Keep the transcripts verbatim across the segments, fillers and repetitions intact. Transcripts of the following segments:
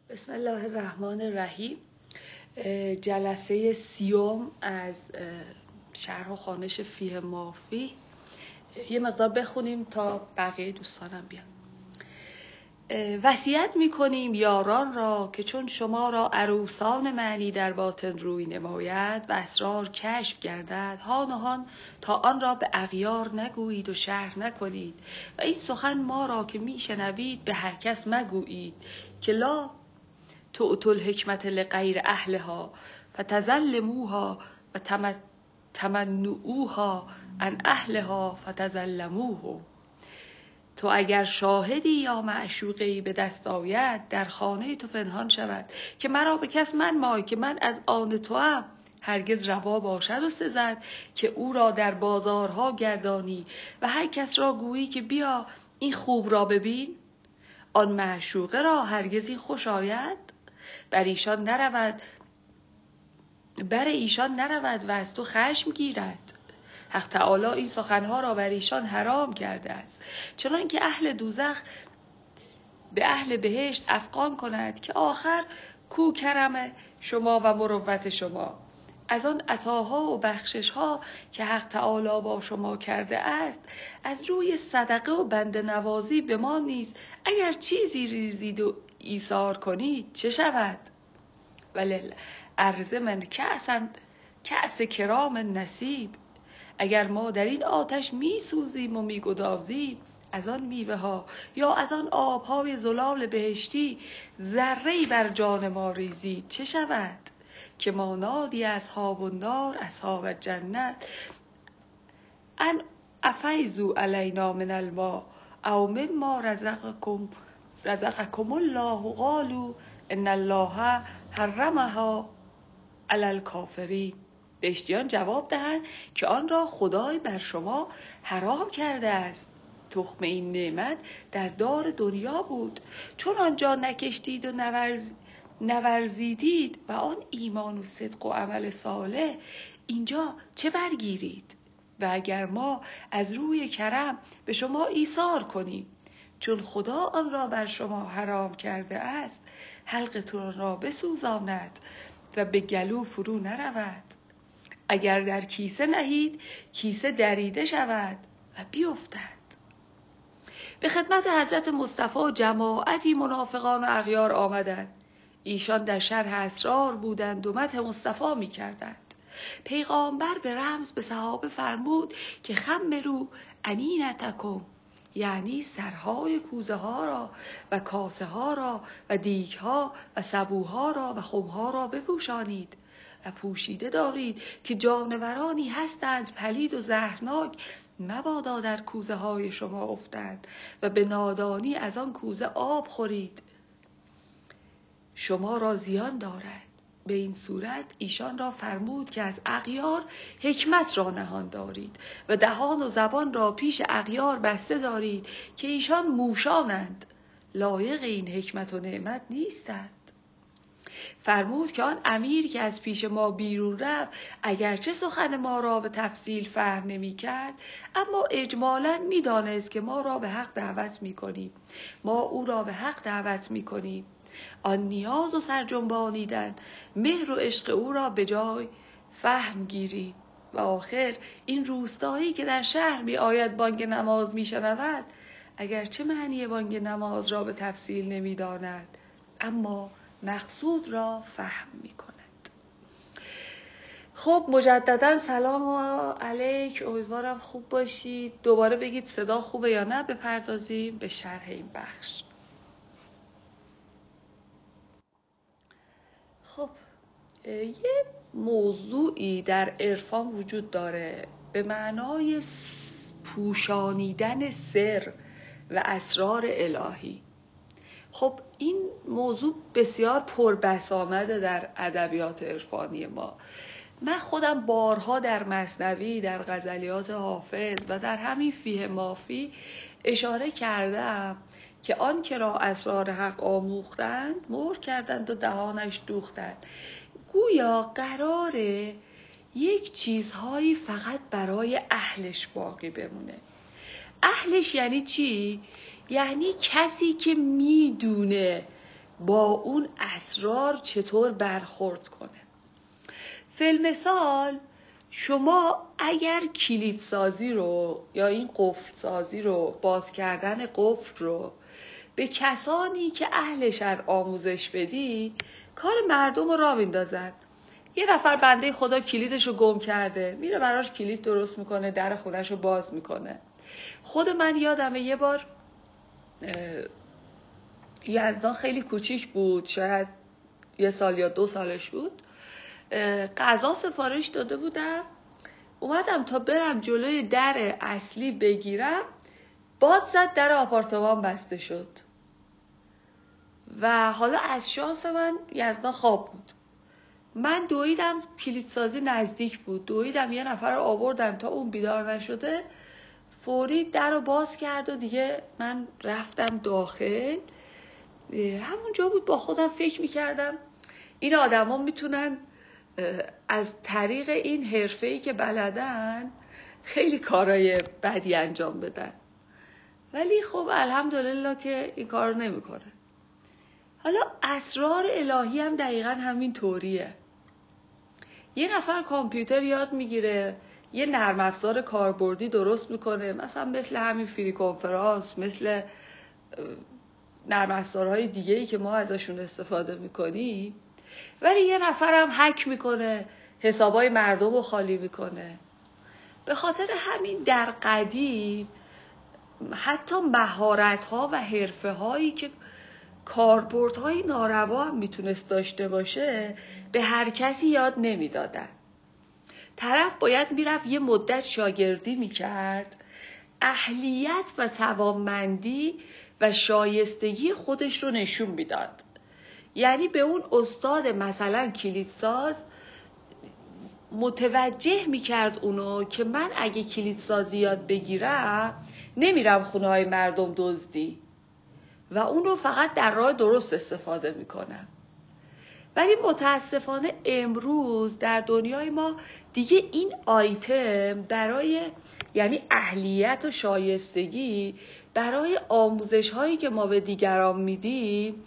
بسم الله الرحمن الرحیم. جلسه سیوم از شرح و خوانش فیه مافی. یه مقدار بخونیم تا بقیه دوستانم بیان. وصیت میکنیم یاران را که چون شما را عروسان معنی در باطن روی نماید و اسرار کشف گردد، هان و هان تا آن را به اغیار نگویید و شرح نکنید و این سخن ما را که میشنوید به هر کس مگویید که لا تؤتوا الحکمت لغیر اهلها فتظلموها و تمنعوها عن اهلها فتظلموه. تو اگر شاهدی یا معشوقی به دست آید، در خانه تو پنهان شود که مرا به کس منمای که من از آن توام. هرگز روا باشد و سزد که او را در بازارها گردانی و هر کس را گویی که بیا این خوب را ببین. آن معشوقه را هرگز این خوش آید، بر ایشان نرود بر ایشان نرود و از تو خشم گیرد. حق تعالی این سخنها را بر ایشان حرام کرده است، چنان که اهل دوزخ به اهل بهشت افغان کند که آخر کو کرم شما و مروت شما. از آن عطاها و بخششها که حق تعالی با شما کرده است، از روی صدقه و بنده نوازی به ما نیز اگر چیزی ریزید و ایثار کنید چه شود؟ ولل ارز من کأسن کأس کرام نصیب. اگر ما در این آتش می سوزیم و می گدازیم، از آن میوه ها یا از آن آبهای زلال بهشتی ذره‌ای بر جان ما ریزید چه شود؟ که مانادی اصحاب النار اصحاب جنت ان افیضوا علینا من الماء او مما رزقکم رزقکم الله قالوا ان الله حرمها علی الکافرین. بهشتیان جواب دهند که آن را خدای بر شما حرام کرده است. تخم این نعمت در دار دنیا بود، چون آنجا نکشتید و نورز... نورزیدید و آن ایمان و صدق و عمل صالح اینجا چه برگیرید؟ و اگر ما از روی کرم به شما ایثار کنیم، چون خدا آن را بر شما حرام کرده است، حلقتون را بسوزاند و به گلو فرو نرود. اگر در کیسه نهید کیسه دریده شود و بیفتد. به خدمت حضرت مصطفی جماعتی منافقان و اغیار آمدند. ایشان در شرح اسرار بودند و مدح مصطفی می کردند. پیغامبر به رمز به صحابه فرمود که خمروا انینتکم، یعنی سرهای کوزه ها را و کاسه ها را و دیگ ها و سبوها را و خمها را بپوشانید و پوشیده دارید که جانورانی هستند پلید و زهرناک، مبادا در کوزه های شما افتند و به نادانی از آن کوزه آب خورید، شما را زیان دارد. به این صورت ایشان را فرمود که از اغیار حکمت را نهان دارید و دهان و زبان را پیش اغیار بسته دارید که ایشان موشانند، لایق این حکمت و نعمت نیستند. فرمود که آن امیر که از پیش ما بیرون رفت اگرچه سخن ما را به تفصیل فهم نمی کرد، اما اجمالاً می دانست که ما را به حق دعوت می کنیم. ما او را به حق دعوت می کنیم. آن نیاز و سرجنبانیدن مهر و عشق او را به جای فهم گیری. و آخر این روستایی که در شهر می آید بانگ نماز می شنود، اگرچه معنی بانگ نماز را به تفصیل نمی داند، اما مقصود را فهم می کند. خب مجددا سلام علیک، امیدوارم خوب باشید. دوباره بگید صدا خوبه یا نه، بپردازیم به شرح این بخش. خب یه موضوعی در عرفان وجود داره به معنای پوشانیدن سر و اسرار الهی. خب این موضوع بسیار پربسامده در ادبیات عرفانی ما. من خودم بارها در مثنوی، در غزلیات حافظ و در همین فیه مافی اشاره کردم که آن که را اسرار حق آموختند مهر کردند و دهانش دوختند. گویا قراره یک چیزهایی فقط برای اهلش باقی بمونه. اهلش یعنی چی؟ یعنی کسی که میدونه با اون اسرار چطور برخورد کنه. فی‌المثال شما اگر کلید سازی رو یا این قفل سازی رو، باز کردن قفل رو به کسانی که اهلشن آموزش بدی، کار مردم رو راه میندازن. یه نفر بنده خدا کلیدش رو گم کرده، میره براش کلید درست میکنه، در خونش رو باز میکنه. خود من یادمه یه بار یزدان خیلی کوچیک بود، شاید یه سال یا دو سالش بود، غذا سفارش داده بودم، اومدم تا برم جلوی در اصلی بگیرم، باد زد، در آپارتمان بسته شد و حالا از شانس من یزدان خواب بود. من دویدم، کلیدسازی نزدیک بود، دویدم یه نفر رو آوردم تا اون بیدار نشده، فوری در رو باز کرد و دیگه من رفتم داخل. همونجا بود با خودم فکر میکردم این آدم ها میتونن از طریق این حرفه‌ای که بلدن خیلی کارهای بدی انجام بدن، ولی خب الحمدلله که این کار نمی کنن. حالا اسرار الهی هم دقیقا همین طوریه. یه نفر کامپیوتر یاد میگیره، یه نرم افزار کاربردی درست میکنه، مثلا مثل همین فری کنفرانس، مثل نرم افزارهای دیگه‌ای که ما ازشون استفاده میکنیم، ولی یه نفر هم هک میکنه، حسابای مردم رو خالی میکنه. به خاطر همین در قدیم حتی مهارت‌ها و حرفه‌هایی که کاربردهای ناروا هم میتونست داشته باشه به هر کسی یاد نمیدادن. طرف باید میرفت یه مدت شاگردی میکرد، اهلیت و توانمندی و شایستگی خودش رو نشون میداد. یعنی به اون استاد مثلا کلیدساز متوجه میکرد اونو که من اگه کلیدسازی یاد بگیرم نمیرم خونه های مردم دزدی و اونو فقط در راه درست استفاده میکنم. ولی متاسفانه امروز در دنیای ما دیگه این آیتم برای، یعنی اهلیت و شایستگی برای آموزش هایی که ما به دیگران میدیم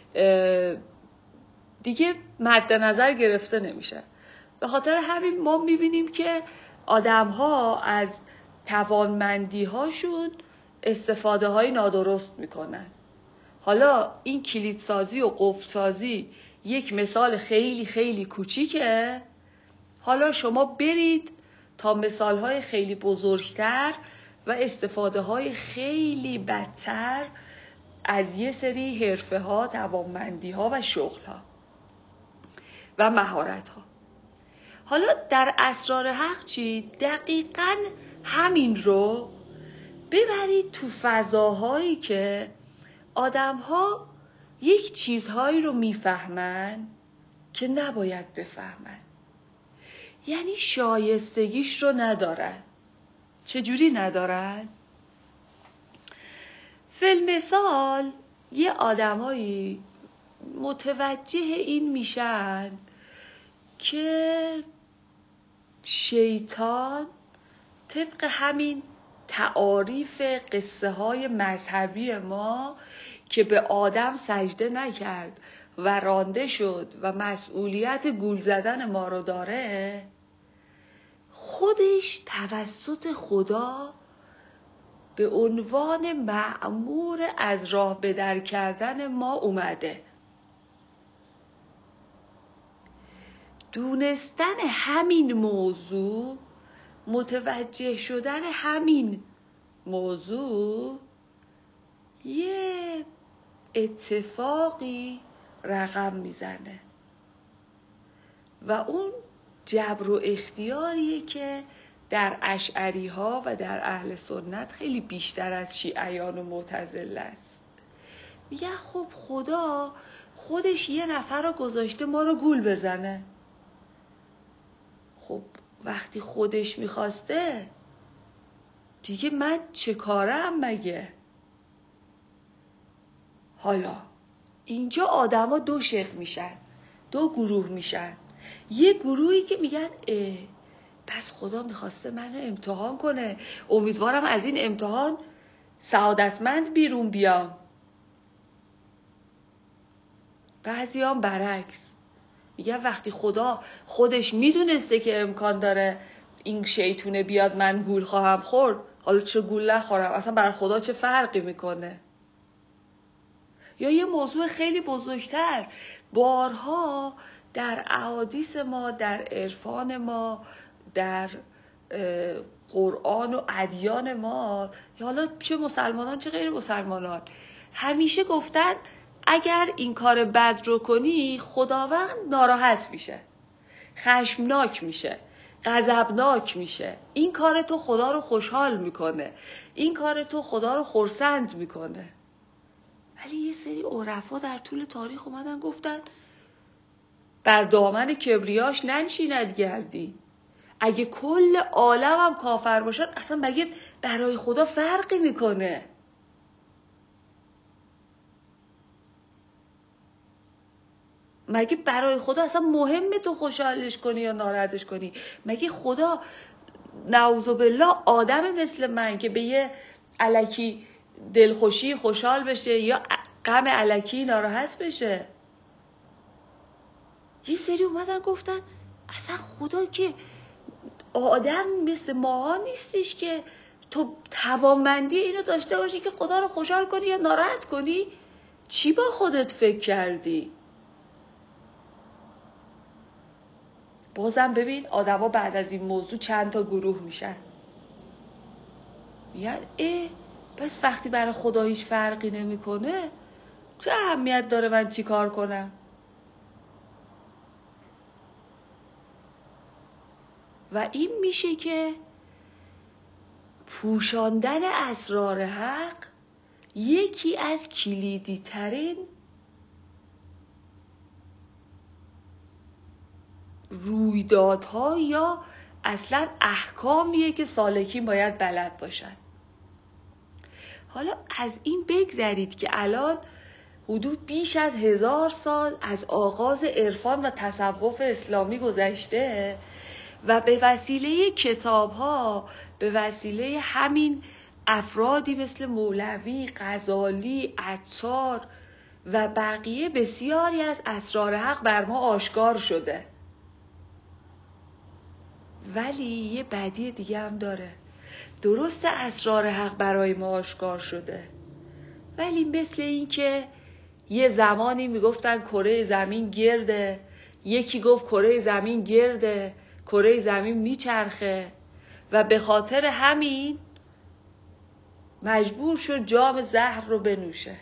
دیگه مد نظر گرفته نمیشه. به خاطر همین ما میبینیم که آدم ها از توانمندی هاشون استفاده های نادرست میکنن. حالا این کلیدسازی و قفل‌سازی یک مثال خیلی خیلی کوچیکه. حالا شما برید تا مثالهای خیلی بزرگتر و استفاده های خیلی بدتر از یه سری حرفه ها، توانمندی ها و شغل ها و مهارت ها. حالا در اسرار حق چی؟ دقیقاً همین رو ببرید تو فضاهایی که آدم ها یک چیزهایی رو میفهمن که نباید بفهمن، یعنی شایستگیش رو ندارن. چجوری ندارن؟ فی‌المثال یه آدمایی متوجه این میشن که شیطان طبق همین تعاریف قصه های مذهبی ما که به آدم سجده نکرد و رانده شد و مسئولیت گول زدن ما رو داره، خودش توسط خدا به عنوان مأمور از راه به در کردن ما اومده. دونستن همین موضوع، متوجه شدن همین موضوع یه اتفاقی رقم میزنه و اون جبر و اختیاریه که در اشعری ها و در اهل سنت خیلی بیشتر از شیعیان و معتزله است. میگه خب خدا خودش یه نفر رو گذاشته ما رو گول بزنه. خب وقتی خودش میخواسته دیگه من چه کارم مگه؟ حالا اینجا آدما دو شق میشن، دو گروه میشن. یه گروهی که میگن اه پس خدا میخواسته منو امتحان کنه، امیدوارم از این امتحان سعادتمند بیرون بیام. بعضی هم برعکس میگن وقتی خدا خودش میدونسته که امکان داره این شیطونه بیاد من گول خواهم خورد، حالا چه گول نخورم، اصلا برای خدا چه فرقی میکنه. یا یه موضوع خیلی بزرگتر، بارها در احادیث ما، در عرفان ما، در قرآن و ادیان ما، یا حالا چه مسلمانان چه غیر مسلمانان، همیشه گفتن اگر این کار بد رو کنی خداوند ناراحت میشه، خشمناک میشه، غضبناک میشه، این کار تو خدا رو خوشحال میکنه، این کار تو خدا رو خرسند میکنه. ولی یه سری عرفا در طول تاریخ اومدن گفتن بر دامن کبریاش ننشیند گردی. اگه کل عالم هم کافر باشن اصلا مگه برای خدا فرقی میکنه؟ مگه برای خدا اصلا مهمه تو خوشحالش کنی یا ناراحتش کنی؟ مگه خدا نعوذ بالله آدم مثل من که به یه الکی دلخوشی خوشحال بشه یا غم الکی ناراحت بشه؟ یه سری اومدن گفتن اصلا خدا که آدم مثل ماها نیستش که تو توانمندی اینو داشته باشی که خدا رو خوشحال کنی یا ناراحت کنی. چی با خودت فکر کردی؟ بازم ببین آدما بعد از این موضوع چند تا گروه میشن، میگن اه پس وقتی برای خدا هیچ فرقی نمیکنه چه اهمیت داره من چی کار کنم؟ و این میشه که پوشاندن اسرار حق یکی از کلیدی ترین رویدادها یا اصلا احکامیه که سالکین باید بلد باشن. حالا از این بگذرید که الان حدود بیش از هزار سال از آغاز عرفان و تصوف اسلامی گذشته و به وسیله کتاب‌ها، به وسیله همین افرادی مثل مولوی، غزالی، عطار و بقیه بسیاری از اسرار حق بر ما آشکار شده. ولی یه بدی دیگه هم داره. درسته اسرار حق برای ما آشکار شده، ولی مثل این که یه زمانی میگفتن کره زمین گرده، یکی گفت کره زمین گرده، کره زمین میچرخه و به خاطر همین مجبور شد جام زهر رو بنوشه.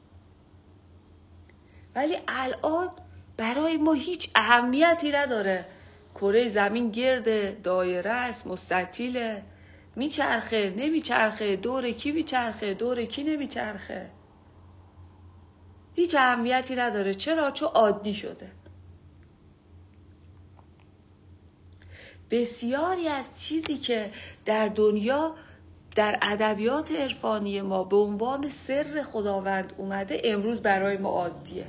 ولی الان برای ما هیچ اهمیتی نداره کره زمین گرده، دایره است، مستطیله، میچرخه، نمیچرخه، دور کی میچرخه، دور کی نمیچرخه، هیچ اهمیتی نداره. چرا؟ چون عادی شده. بسیاری از چیزی که در دنیا در ادبیات عرفانی ما به عنوان سر خداوند اومده امروز برای ما عادیه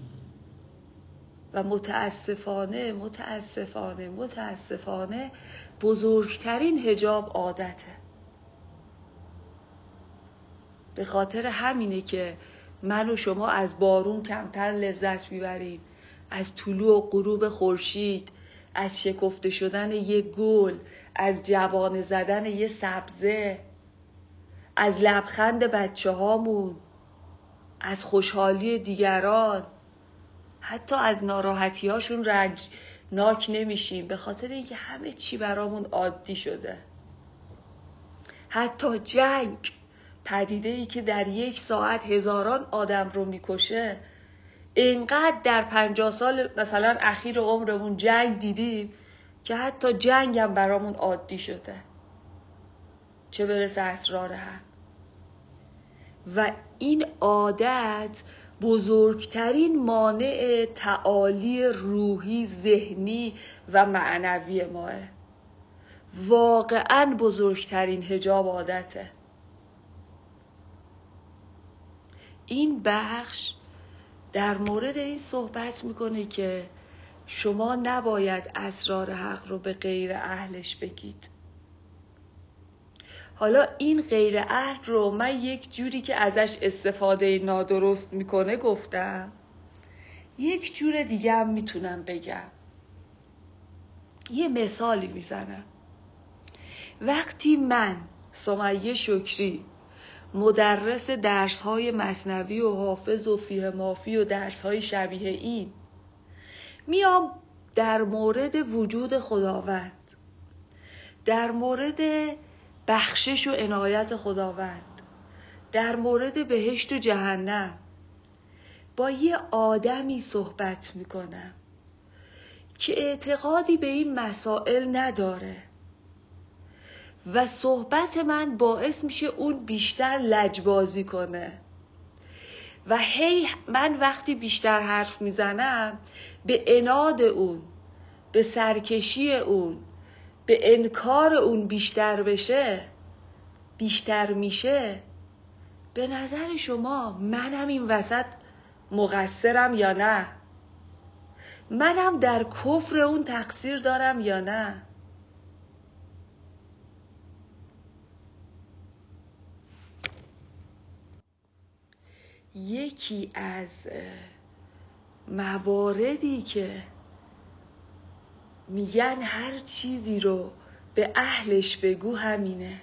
و متاسفانه متاسفانه متاسفانه بزرگترین حجاب عادته. به خاطر همینه که من و شما از بارون کمتر لذت میبریم، از طلوع و غروب خورشید، از شکفته شدن یه گل، از جوانه زدن یه سبزه، از لبخند بچه هامون، از خوشحالی دیگران، حتی از ناراحتی هاشون رنجناک نمیشیم به خاطر اینکه همه چی برامون عادی شده. حتی جنگ، پدیده‌ای که در یک ساعت هزاران آدم رو میکشه، اینقدر در پنجاه سال مثلا اخیر عمرمون جنگ دیدیم که حتی جنگ هم برامون عادی شده، چه برسه اسرار حق. و این عادت بزرگترین مانع تعالی روحی، ذهنی و معنوی ماه. واقعاً بزرگترین حجاب عادته. این بخش در مورد این صحبت میکنه که شما نباید اسرار حق رو به غیر اهلش بگید. حالا این غیر اهل رو من یک جوری که ازش استفاده نادرست میکنه گفتم. یک جور دیگه هم میتونم بگم، یه مثالی میزنم. وقتی من سمیه شکری مدرس درس‌های مثنوی و حافظ و فیه مافی و درس‌های شبیه این میام در مورد وجود خداوند، در مورد بخشش و عنایت خداوند، در مورد بهشت و جهنم با یه آدمی صحبت میکنم که اعتقادی به این مسائل نداره و صحبت من باعث میشه اون بیشتر لجبازی کنه و هی من وقتی بیشتر حرف میزنم به عناد اون، به سرکشی اون، به انکار اون بیشتر بشه، بیشتر میشه. به نظر شما منم این وسط مقصرم یا نه؟ منم در کفر اون تقصیر دارم یا نه؟ یکی از مواردی که میگن هر چیزی رو به اهلش بگو همینه.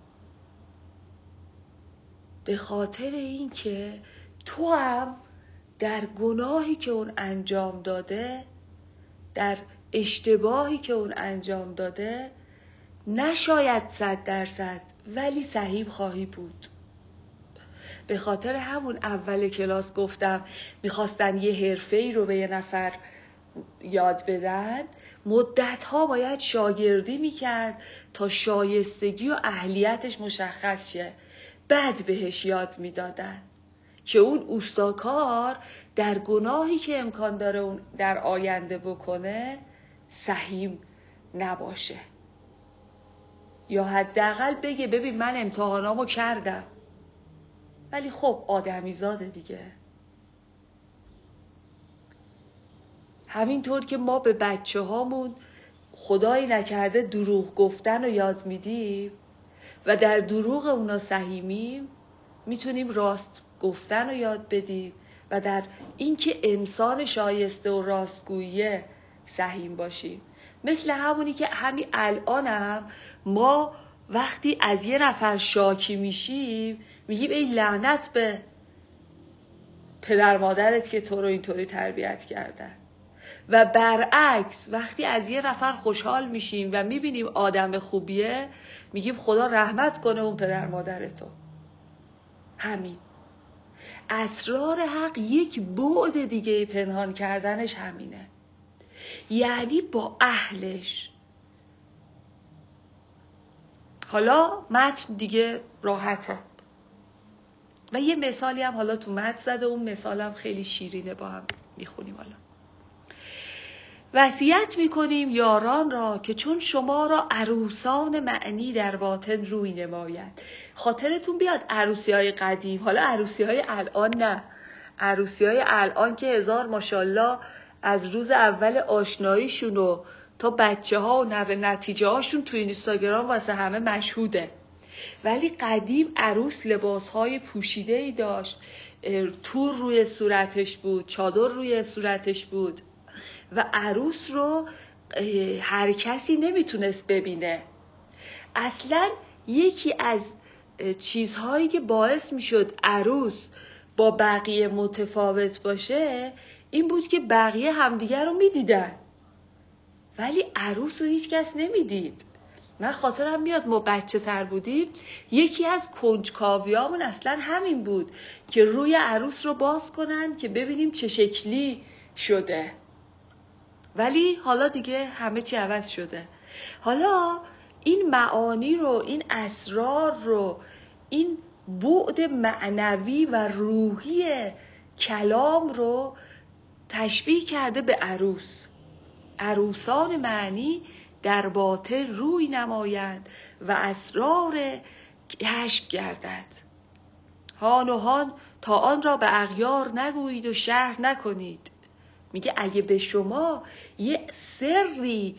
به خاطر این که تو هم در گناهی که اون انجام داده، در اشتباهی که اون انجام داده، نشاید صد درصد ولی صحیح خواهی بود. به خاطر همون اول کلاس گفتم میخواستن یه حرفه‌ای رو به یه نفر یاد بدن، مدتها باید شاگردی میکرد تا شایستگی و اهلیتش مشخص شه، بعد بهش یاد میدادن که اون اوستاکار در گناهی که امکان داره اون در آینده بکنه سهیم نباشه، یا حداقل بگه ببین من امتحانامو کردم ولی خب آدمی زاده دیگه. همینطور که ما به بچه هامون خدایی نکرده دروغ گفتن رو یاد میدیم و در دروغ اونا سهیمیم، میتونیم راست گفتن رو یاد بدیم و در اینکه انسان شایسته و راستگویه سهیم باشیم. مثل همونی که همین الانم ما وقتی از یه نفر شاکی میشیم میگیم ای لعنت به پدر مادرت که تو رو اینطوری تربیت کردن، و برعکس وقتی از یه نفر خوشحال میشیم و میبینیم آدم خوبیه میگیم خدا رحمت کنه اون پدر مادرتو. همین اسرار حق یک بعد دیگه پنهان کردنش همینه، یعنی با اهلش. حالا متن دیگه راحته و یه مثالی هم حالا تو متن زده، اون مثالم خیلی شیرینه، با هم میخونیم. حالا وصیت میکنیم یاران را که چون شما را عروسان معنی در باطن روی نماید. خاطرتون بیاد عروسی های قدیم، حالا عروسی های الان نه، عروسی های الان که هزار ماشاءالله از روز اول آشناییشون و تا بچه ها و نوه نتیجه هاشون تو اینستاگرام واسه همه مشهوده. ولی قدیم عروس لباس های پوشیده ای داشت، تور روی صورتش بود، چادر روی صورتش بود و عروس رو هر کسی نمیتونست ببینه. اصلا یکی از چیزهایی که باعث میشد عروس با بقیه متفاوت باشه این بود که بقیه همدیگر رو میدیدن ولی عروس رو هیچ کس نمیدید. من خاطرم میاد ما بچه تر بودیم، یکی از کنجکاویامون اصلا همین بود که روی عروس رو باز کنن که ببینیم چه شکلی شده. ولی حالا دیگه همه چی عوض شده. حالا این معانی رو، این اسرار رو، این بعد معنوی و روحی کلام رو تشبیه کرده به عروس. عروسان معنی در باطن روی نمایند و اسرار کشف گردد. هان و هان تا آن را به اغیار نگویید و شرح نکنید. میگه اگه به شما یه سری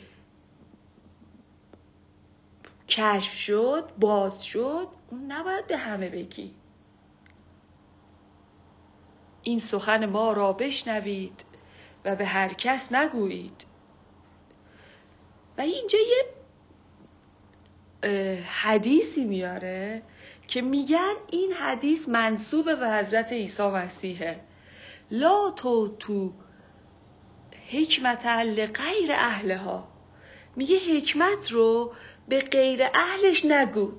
کشف شد، باز شد، اون نباید به همه بگی. این سخن ما را بشنوید و به هر کس نگویید. و اینجا یه حدیثی میاره که میگن این حدیث منسوب به حضرت عیسی مسیحه. لا تو تو حکمت لغیر اهلها، میگه حکمت رو به غیر اهلش نگو،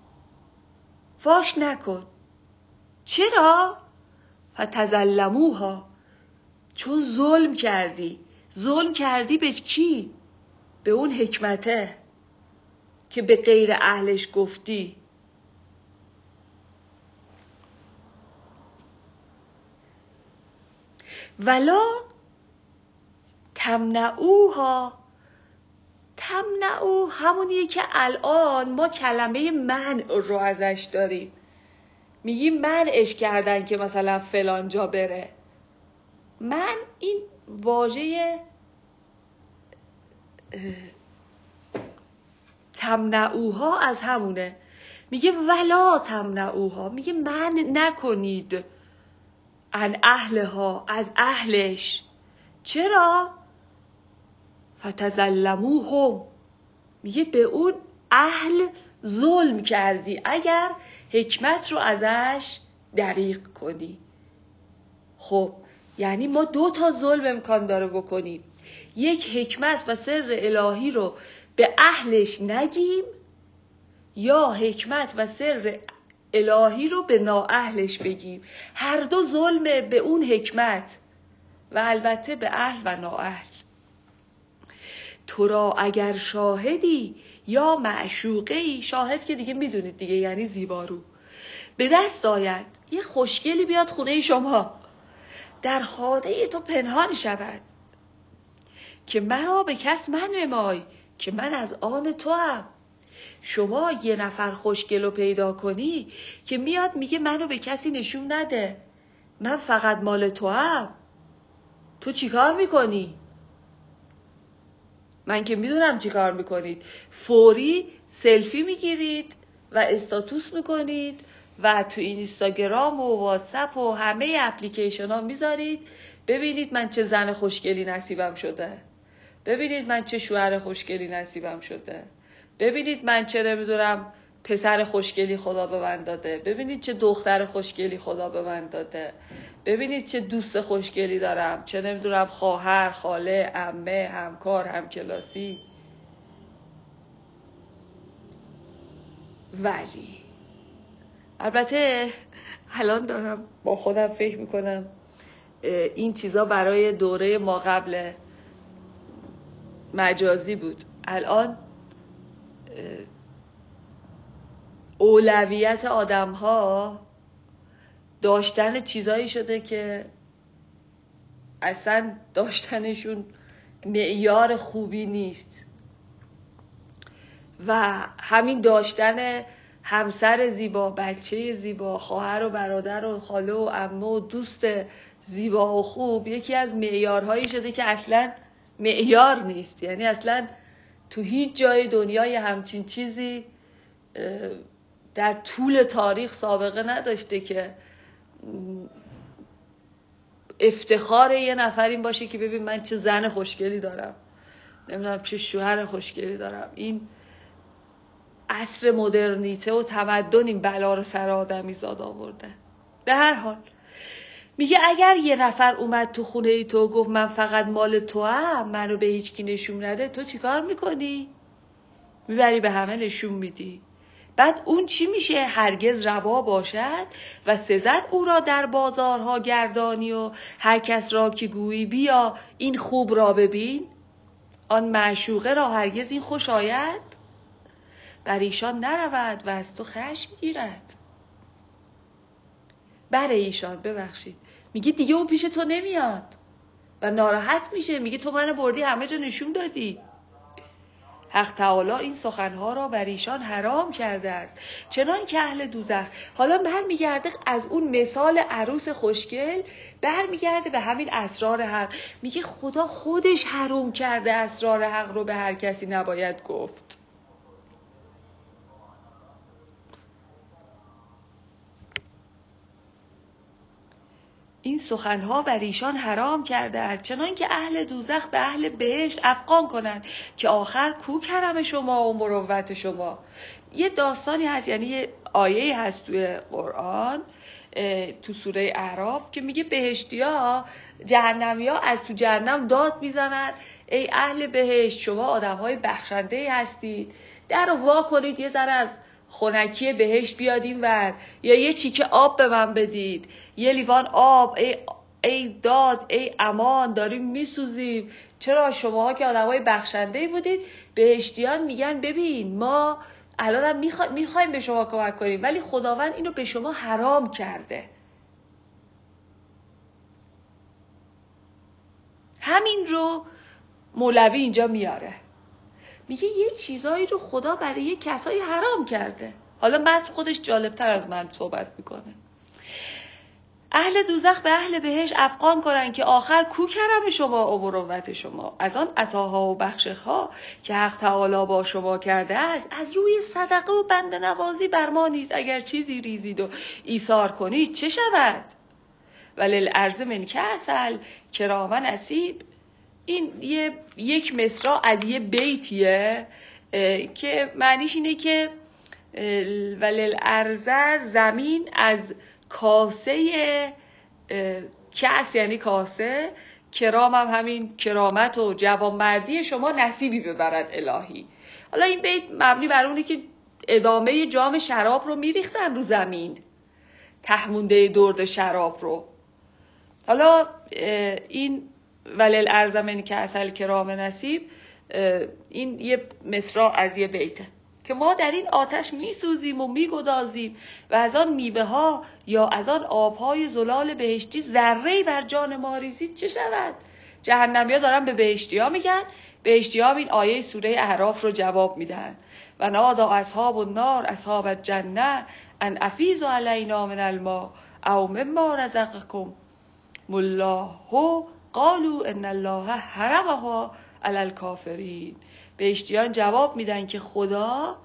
فاش نکن. چرا؟ فتظلموها، چون ظلم کردی. ظلم کردی به کی؟ به اون حکمته که به غیر اهلش گفتی. ولا تمنعوها، تمنعو همونیه که الان ما کلمه منع رو ازش داریم، میگی منعش کردن که مثلا فلان جا بره. من این واژه تمنعوها از همونه، میگه ولا تمنعوها، میگه من نکنید ان اهلها، از اهلش. چرا؟ فتظلموهم، میگه به اون اهل ظلم کردی اگر حکمت رو ازش دریغ کنی. خب یعنی ما دو تا ظلم امکان داره بکنیم، یک حکمت و سر الهی رو به اهلش نگیم، یا حکمت و سر الهی رو به نااهلش بگیم. هر دو ظلم به اون حکمت و البته به اهل و نااهل. تو را اگر شاهدی یا معشوقه‌ای، شاهد که دیگه میدونید دیگه یعنی زیبارو، به دست آید یه خوشگلی بیاد خونه شما، در خانه تو پنهان شود، که مرا به کس منمای که من از آن تو هم. شما یه نفر خوشگل رو پیدا کنی که میاد میگه منو به کسی نشون نده، من فقط مال تو هم، تو چیکار میکنی؟ من که میدونم چی کار میکنید. فوری سلفی میگیرید و استاتوس میکنید و تو اینستاگرام و واتساپ و همه اپلیکیشن ها میذارید ببینید من چه زن خوشگلی نصیبم شده، ببینید من چه شوهر خوشگلی نصیبم شده، ببینید من چه نمیدونم پسر خوشگلی خدا به من داده، ببینید چه دختر خوشگلی خدا به من داده، ببینید چه دوست خوشگلی دارم، چه نمیدونم خواهر، خاله، عمه، همکار، همکلاسی. ولی البته الان دارم با خودم فکر میکنم این چیزا برای دوره ما قبل مجازی بود. الان اولویت آدم ها داشتن چیزایی شده که اصلا داشتنشون معیار خوبی نیست، و همین داشتن همسر زیبا، بچه زیبا، خواهر و برادر و خاله و عمه و دوست زیبا و خوب یکی از معیارهایی شده که اصلا معیار نیست. یعنی اصلا تو هیچ جای دنیای همچین چیزی در طول تاریخ سابقه نداشته که افتخار یه نفر این باشه که ببین من چه زن خوشگلی دارم، نمیدونم چه شوهر خوشگلی دارم. این عصر مدرنیته و تمدن این بلا رو سر آدمی زاد آورده. به هر حال میگه اگر یه نفر اومد تو خونه ای تو گفت من فقط مال تو هم، منو به هیچ کی نشون نده، تو چیکار میکنی؟ میبری به همه نشون میدی. بعد اون چی میشه؟ هرگز روا باشد و سزد او را در بازارها گردانی و هر کس را که گویی بیا این خوب را ببین، آن معشوقه را هرگز این خوش آید، بر ایشان نرود و از تو خشم گیرد. بر ایشان ببخشید میگه دیگه اون پیش تو نمیاد و ناراحت میشه، میگه تو منو بردی همه جا نشون دادی. حق تعالی این سخنها را بر ایشان حرام کرده است، چنان که اهل دوزخ. حالا برمیگرده از اون مثال عروس خوشگل برمیگرده به همین اسرار حق، میگه خدا خودش حرام کرده اسرار حق رو به هر کسی نباید گفت. این سخنها بر ایشان حرام کرده است، چنان که اهل دوزخ به اهل بهشت افغان کنند که آخر کو کرم شما و مروت شما. یه داستانی هست، یعنی یه آیه هست توی قرآن تو سوره اعراف که میگه بهشتیا جهنمیا از تو جهنم داد میزنن ای اهل بهشت شما آدمهای بخشنده هستید، در رو وا کنید یه ذره از خنکی بهشت بیاد اینور، یا یه چیکه آب به من بدید، یه لیوان آب، ای ای داد ای امان داریم میسوزیم. چرا شماها که آدمای بخشنده بودید؟ بهشتیان میگن ببین ما الان میخوا... میخوایم به شما کمک کنیم ولی خداوند اینو به شما حرام کرده. همین رو مولوی اینجا میاره، میگه یه چیزایی رو خدا برای یه کسایی حرام کرده. حالا متن خودش جالبتر از من صحبت میکنه. اهل دوزخ به اهل بهشت افغان کنن که آخر کو کرم شما و مروت شما، از آن عطاها و بخشها که حق تعالی با شما کرده است، از روی صدقه و بنده نوازی بر ما نیز اگر چیزی ریزید و ایثار کنید چه شود؟ وللارض من کعسل کرام نصیب. این یه یک مصرع از یه بیتیه که معنیش اینه که وللارض زمین از کاسه کأس یعنی کاسه، کرام هم همین کرامت و جوانمردی شما نصیبی ببرد الهی. حالا این بیت مبنی بر اونه که ادامه جام شراب رو میریختن رو زمین، تهمونده درد شراب رو. حالا این وللارض من کعسل کرام نصیب این یه مصرع از یه بیته که ما در این آتش میسوزیم و میگدازیم و از آن میوه ها یا از آن آبهای زلال بهشتی ذره‌ای بر جان ما ریزید چه شود؟ جهنمیا دارن به بهشتی ها میگن، بهشتی ها این آیه سوره اعراف رو جواب میدن و نادا اصحاب النار اصحاب الجنه ان افیضوا علینا من الماء او مما رزقکم الله قالوا ان الله حرمها علی الکافرین. بهشتیان جواب میدن که خدا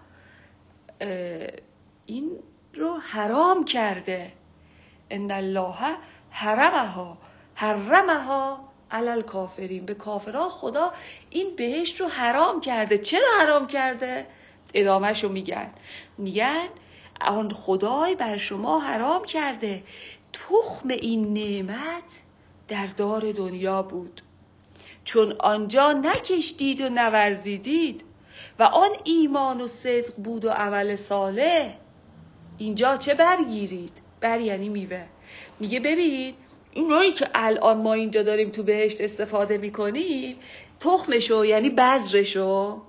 این رو حرام کرده، ان الله حرمها حرمها علی الکافرین، به کافرها خدا این بهشت رو حرام کرده. چرا حرام کرده؟ ادامهشو میگن، میگن آن خدای بر شما حرام کرده تخم این نعمت در دار دنیا بود، چون آنجا نکشتید و نورزیدید و آن ایمان و صدق بود و عمل صالح، اینجا چه برگیرید؟ بر یعنی میوه. میگه ببین اینایی که الان ما اینجا داریم تو بهشت استفاده میکنیم تخمشو یعنی بذرشو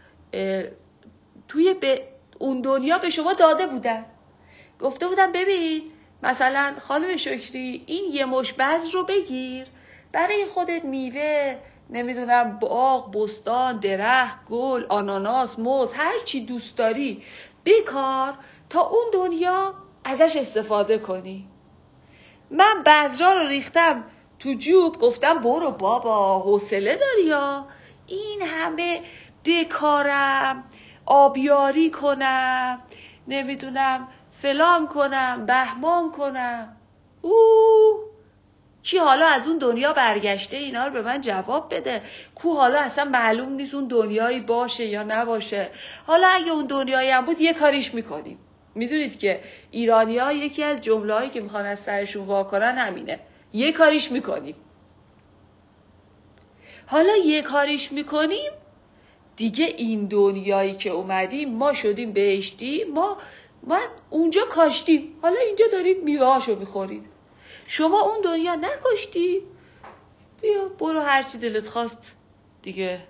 توی به اون دنیا به شما داده بودن، گفته بودن ببین مثلا خانم شکری این یه مش بذر رو بگیر برای خودت میوه، نمیدونم باغ، بستان، درخت، گل، آناناس، موز، هر چی دوست داری بکار تا اون دنیا ازش استفاده کنی. من بذرا رو ریختم تو جوب، گفتم برو بابا حوصله داری یا این همه بکارم، آبیاری کنم، نمیدونم فلان کنم، بهمان کنم. اوه کی حالا از اون دنیا برگشته اینا رو به من جواب بده. کو حالا اصلا معلوم نیست اون دنیایی باشه یا نباشه. حالا اگه اون دنیایی هم بود یه کاریش میکنیم. میدونید که ایرانی ها یکی از جمله هایی که میخوان از سرشون وا کنن همینه، یه کاریش میکنیم. حالا یه کاریش میکنیم دیگه، این دنیایی که اومدیم ما شدیم بهشتی، ما ما اونجا کاشتیم، حالا اینجا دارید میوه‌هاشو میخورید. شما اون دنیا نکاشتی، بیا برو هرچی دلت خواست دیگه.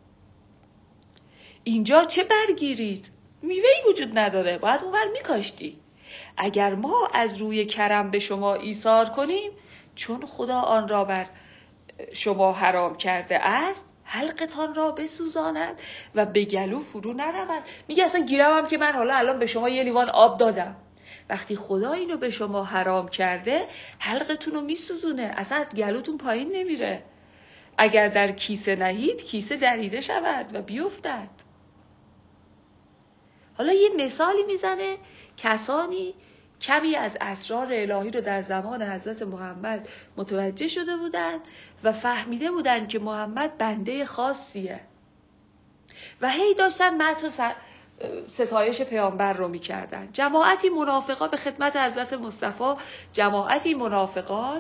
اینجا چه برگیرید؟ میوه‌ای وجود نداره، باید اونور میکاشتی. اگر ما از روی کرم به شما ایثار کنیم چون خدا آن را بر شما حرام کرده است حلقتان را بسوزاند و به گلو فرو نرود. میگه اصلا گیرم هم که من حالا الان به شما یه لیوان آب دادم، وقتی خدا اینو به شما حرام کرده حلقتون رو میسوزونه، اصلا از گلوتون پایین نمیره. اگر در کیسه نهید کیسه دریده شود و بیفتد. حالا یه مثالی میزنه کسانی کمی از اسرار الهی رو در زمان حضرت محمد متوجه شده بودند و فهمیده بودند که محمد بنده خاصیه و هی داشتن مدح ستایش پیامبر رو میکردن. جماعتی منافقان به خدمت حضرت مصطفی، جماعتی منافقان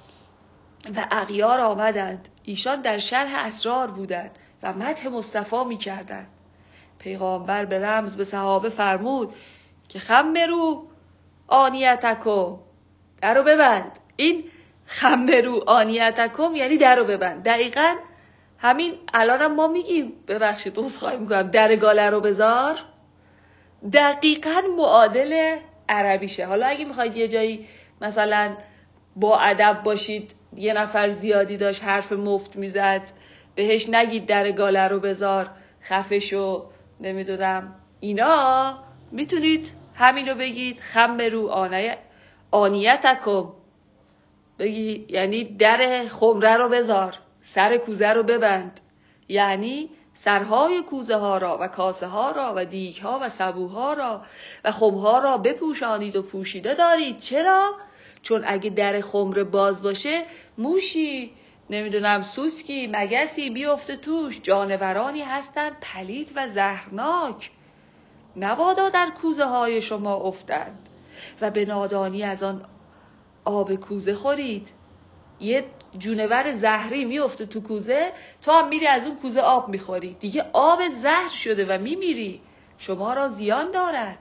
و اغیار آمدند. ایشان در شرح اسرار بودند و مدح مصطفی میکردند. پیغامبر به رمز به صحابه فرمود که خمرو آنیتکم، در رو ببند. این خمرو آنیتکم یعنی در رو ببند. دقیقاً همین الانم ما میگیم، ببخشید عذرخواهی میکنم، در گاله رو بذار، دقیقاً معادل عربیشه. حالا اگه میخواید یه جایی مثلا با ادب باشید، یه نفر زیادی داشت حرف مفت میزد، بهش نگید در گاله رو بذار، خفه شو، نمیدونم اینا، میتونید همینو بگید خمرو آنیتکم، بگی یعنی در خمره رو بذار، سر کوزه رو ببند، یعنی سرهای کوزه ها را و کاسه ها را و دیگ ها و سبوها را و خمها را بپوشانید و پوشیده دارید. چرا؟ چون اگه در خمره باز باشه موشی، نمیدونم سوسکی، مگسی بیفته توش، جانورانی هستند پلید و زهرناک، مبادا در کوزه های شما افتند و به نادانی از آن آب کوزه خورید. یه جونور زهری میفته تو کوزه، تو هم میری از اون کوزه آب میخوری، دیگه آب زهر شده و میمیری، شما را زیان دارد.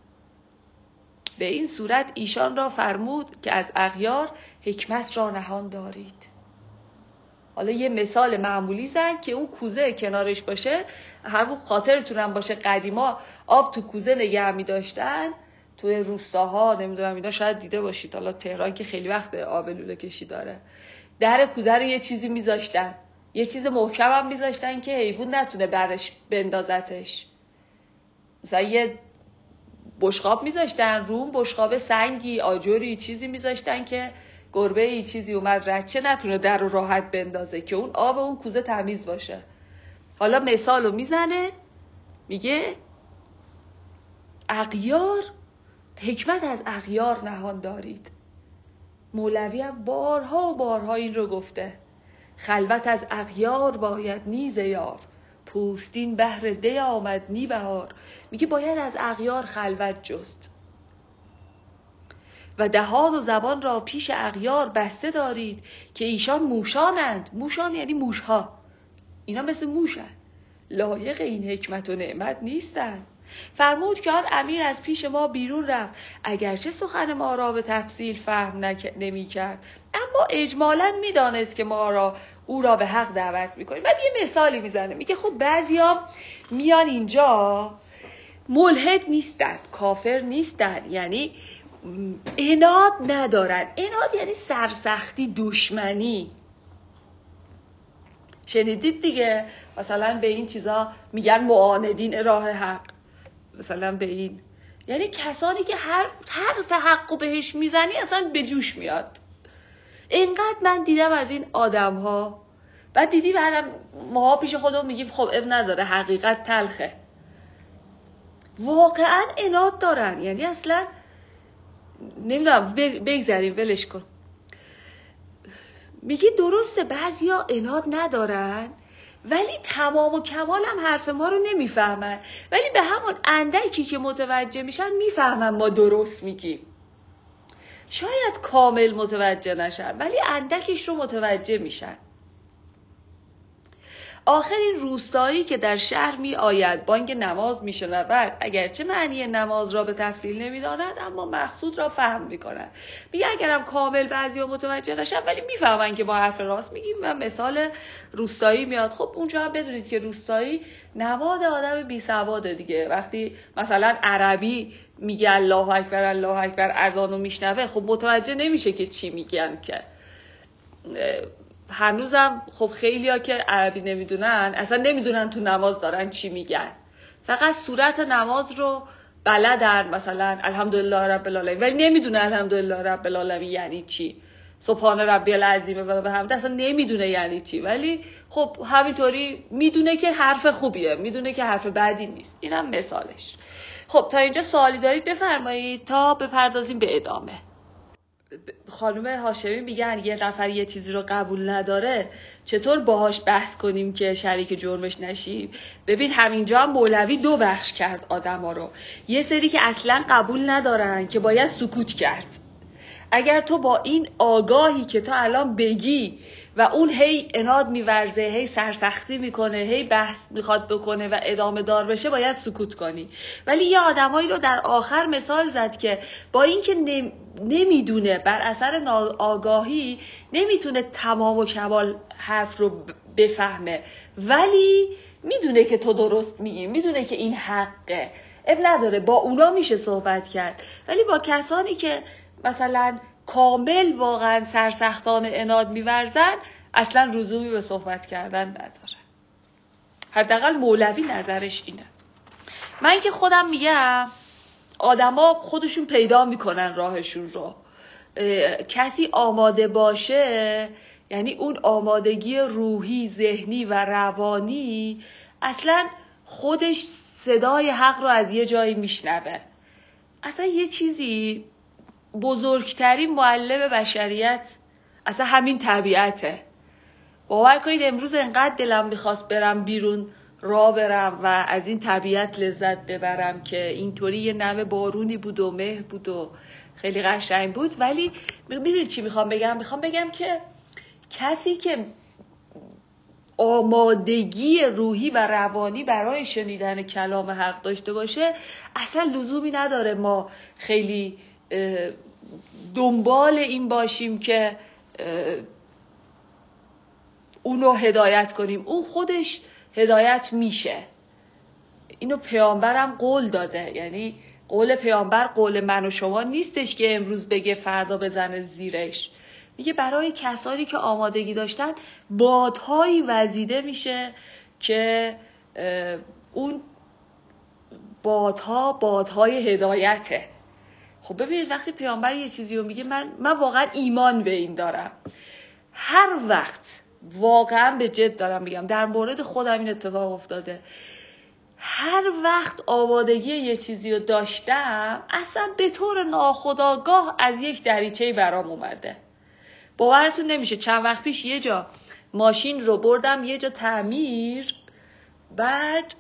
به این صورت ایشان را فرمود که از اغیار حکمت را نهان دارید. حالا یه مثال معمولی زد که اون کوزه کنارش باشه، همون خاطرتونم باشه قدیما آب تو کوزه نگه می داشتن توی روستاها، نمیدونم اینا شاید دیده باشید، حالا تهران که خیلی وقت آب لوله کشی داره، در کوزه رو یه چیزی میذاشتن، یه چیز محکم هم میذاشتن که حیوان نتونه برش بندازتش. مثلا یه بشقاب میذاشتن، روم بشقاب سنگی، آجری، چیزی میذاشتن که گربه ای چیزی اومد رچه نتونه در رو راحت بندازه، که اون آب اون کوزه تمیز باشه. حالا مثالو میزنه، میگه اغیار، حکمت از اغیار نهان دارید. مولوی هم بارها و بارها این رو گفته، خلوت از اغیار باید نیز یار، پوستین بهر دی آمد نی بهار. میگه باید از اغیار خلوت جست و دهان و زبان را پیش اغیار بسته دارید که ایشان موشانند. موشان یعنی موشها، اینا مثل موشن، لایق این حکمت و نعمت نیستند. فرمود که آن امیر از پیش ما بیرون رفت، اگرچه سخن ما را به تفصیل فهم نک... نمی کرد، اما اجمالاً می دانست که ما را او را به حق دعوت می کنیم. بعد یه مثالی میزنه، میگه خب بعضیا میان اینجا ملحد نیستن، کافر نیستن، یعنی عناد ندارن. عناد یعنی سرسختی، دشمنی. شنیدید دیگه، مثلا به این چیزا میگن معاندین راه حق، مثلا به این، یعنی کسانی که هر حرف حقو بهش میزنی اصلا به جوش میاد. اینقدر من دیدم از این آدم ها، بعد دیدی بعدم ما پیش خودمون میگیم خب اب نداره، حقیقت تلخه. واقعا عناد دارن، یعنی اصلا نمیدونم، بگذاریم ولش کن. میگه درسته بعضیا عناد ندارن ولی تمام و کمال هم حرف ما رو نمیفهمن، ولی به همون اندکی که متوجه میشن میفهمن ما درست میگیم. شاید کامل متوجه نشن ولی اندکش رو متوجه میشن. آخر این روستایی که در شهر می آید بانگ نماز می شنود، اگرچه معنی نماز را به تفصیل نمی داند اما مقصود را فهم می کند. میگه اگرم کامل بعضیا متوجه نشن ولی میفهمن که ما حرف راست میگیم. و مثال روستایی میاد. خب اونجا هم بدونید که روستایی نواد آدم بی سواده دیگه. وقتی مثلا عربی میگه الله اکبر الله اکبر اذانو میشنوه، خب متوجه نمیشه که چی میگن. که هنوزم خب خیلی ها که عربی نمیدونن اصلا نمیدونن تو نماز دارن چی میگن، فقط صورت نماز رو بلدن، مثلا الحمدلله رب العالمین، ولی نمیدونن الحمدلله رب العالمین یعنی چی. سبحان ربی العظیم و به هم اصلا نمیدونه یعنی چی، ولی خب همینطوری میدونه که حرف خوبیه، میدونه که حرف بدی نیست. اینم مثالش. خب تا اینجا سوالی دارید بفرمایید تا بپردازیم به ادامه. خانم هاشمی میگن یه نفر یه چیزی رو قبول نداره چطور باهاش بحث کنیم که شریک جرمش نشیم؟ ببین همینجا هم مولوی دو بخش کرد آدما رو. یه سری که اصلا قبول ندارن که باید سکوت کرد. اگر تو با این آگاهی که تو الان بگی و اون هی اناد میورزه، هی سرسختی میکنه، هی بحث میخواد بکنه و ادامه دار بشه، باید سکوت کنی. ولی یه آدمایی رو در آخر مثال زد که با اینکه نمیدونه، بر اثر آگاهی نمیتونه تمام و کمال حرف رو بفهمه، ولی میدونه که تو درست میگی، میدونه که این حقه، اب نداره، با اونا میشه صحبت کرد. ولی با کسانی که مثلا کامل واقعا سرسختانه اناد میورزن اصلا لزومی به صحبت کردن نداره. حداقل مولوی نظرش اینه. من که خودم میگم آدما خودشون پیدا میکنن راهشون رو. کسی آماده باشه، یعنی اون آمادگی روحی، ذهنی و روانی، اصلا خودش صدای حق رو از یه جایی میشنوه. اصلا یه چیزی بزرگترین معلم بشریت اصلا همین طبیعته. باور کنید امروز انقدر دلم میخواست برم بیرون، راه برم و از این طبیعت لذت ببرم که اینطوری یه نم بارونی بود و مه بود و خیلی قشنگ بود. ولی میدونید چی میخوام بگم؟ میخوام بگم که کسی که آمادگی روحی و روانی برای شنیدن کلام حق داشته باشه اصلا لزومی نداره ما خیلی دنبال این باشیم که اونو هدایت کنیم. اون خودش هدایت میشه. اینو پیامبرم قول داده. یعنی قول پیامبر قول من و شما نیستش که امروز بگه فردا بزنه زیرش. میگه برای کسانی که آمادگی داشتن بادهایی وزیده میشه که اون بادها بادهای هدایته. خب ببینید وقتی پیامبر یه چیزی رو میگه، من من واقعا ایمان به این دارم. هر وقت واقعا به جد دارم میگم، در مورد خودم این اتفاق افتاده، هر وقت آمادگی یه چیزی رو داشتم اصلا به طور ناخودآگاه از یک دریچه‌ای برام اومده. باورتون نمیشه چند وقت پیش یه جا ماشین رو بردم یه جا تعمیر، بعد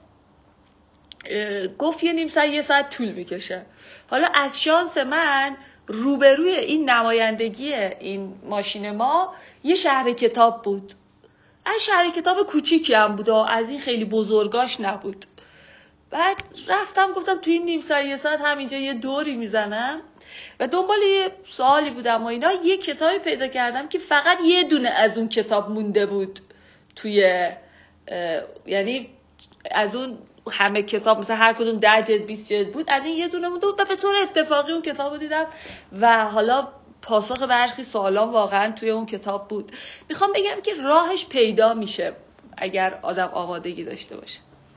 گفت یه نیم ساعت یه ساعت طول میکشه. حالا از شانس من روبروی این نمایندگی این ماشین ما یه شهر کتاب بود. از شهر کتاب کوچیکی هم بود، از این خیلی بزرگاش نبود. بعد رفتم گفتم توی این نیم ساعت یه ساعت همینجا یه دوری میزنم و دنبال یه سوالی بودم و اینا. یه کتابی پیدا کردم که فقط یه دونه از اون کتاب مونده بود توی، یعنی از اون همه کتاب مثلا هر کدوم ده جلد بیست جلد بود، از این یه دونه مونده بود و به طور اتفاقی اون کتاب رو دیدم و حالا پاسخ برخی سوالام واقعا توی اون کتاب بود. میخوام بگم که راهش پیدا میشه اگر آدم آمادگی داشته باشه.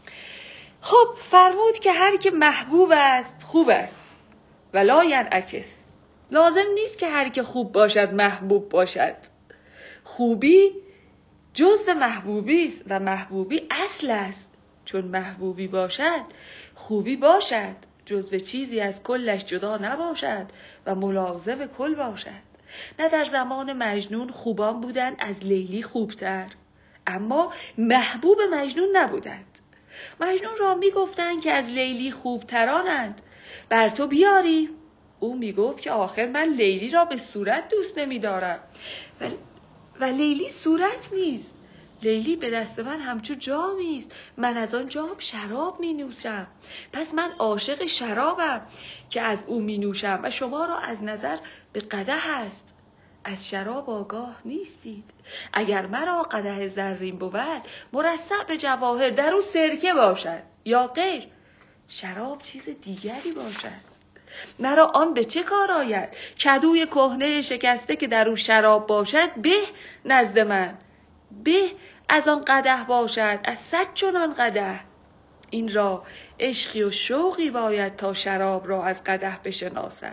خب فرمود که هر که محبوب است خوب است ولا ینعکس. لازم نیست که هر که خوب باشد محبوب باشد. خوبی جزء محبوبی است و محبوبی اصل است. چون محبوبی باشد خوبی باشد، جزء چیزی از کلش جدا نباشد و ملازم کل باشد. نه در زمان مجنون خوبان بودند از لیلی خوبتر، اما محبوب مجنون نبودند. مجنون را می گفتند که از لیلی خوبترانند، بر تو بیاری؟ او می گفت که آخر من لیلی را به صورت دوست نمی دارم و, و لیلی صورت نیست. لیلی به دست من همچو جامی است، من از آن جام شراب می نوشم. پس من عاشق شرابم که از او می نوشم و شما را از نظر به قدح است. از شراب آگاه نیستید. اگر مرا قدح زرین بود مرصع به جواهر در او سرکه باشد یا غیر، شراب چیز دیگری باشد. مرا آن به چه کار آید؟ کدوی کهنه شکسته که در او شراب باشد به نزد من، به از آن قدح باشد از صد چنان قدح. این را عشقی و شوقی باید تا شراب را از قدح بشناسد.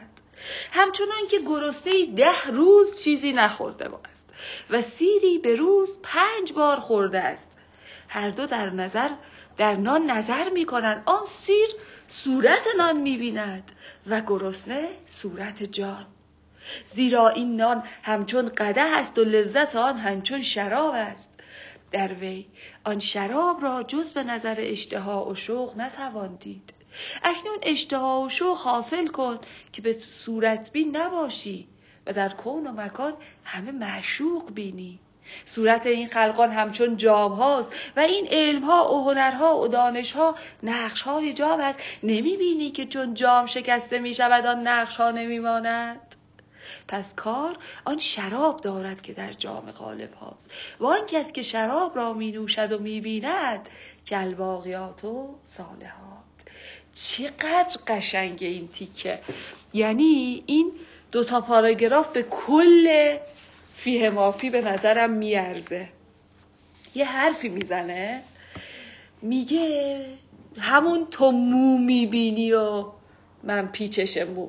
همچنان که گرسنه‌ای ده روز چیزی نخورده است و سیری به روز پنج بار خورده است. هر دو در نظر در نان نظر می کنند. آن سیر صورت نان می بیند و گرسنه صورت جان. زیرا این نان همچون قدح است و لذت آن همچون شراب است. در وی آن شراب را جز به نظر اشتها و شوق نتوان دید. اکنون اشتها و شوق حاصل کن که به صورت بین نباشی و در کون و مکان همه معشوق بینی. صورت این خلقان همچون جام هاست و این علم ها و هنرها و دانش ها نقش های جام است. نمی بینی که چون جام شکسته می شود آن نقش ها نمی ماند؟ پس کار آن شراب دارد که در جام غالب هاست و آن کس که شراب را می نوشد و می بیند که الباقیات و صالحات. چقدر قشنگه این تیکه. یعنی این دوتا پاراگراف به کل فیه مافی به نظرم میارزه. یه حرفی میزنه، میگه همون تو مو میبینی و من پیچش مو.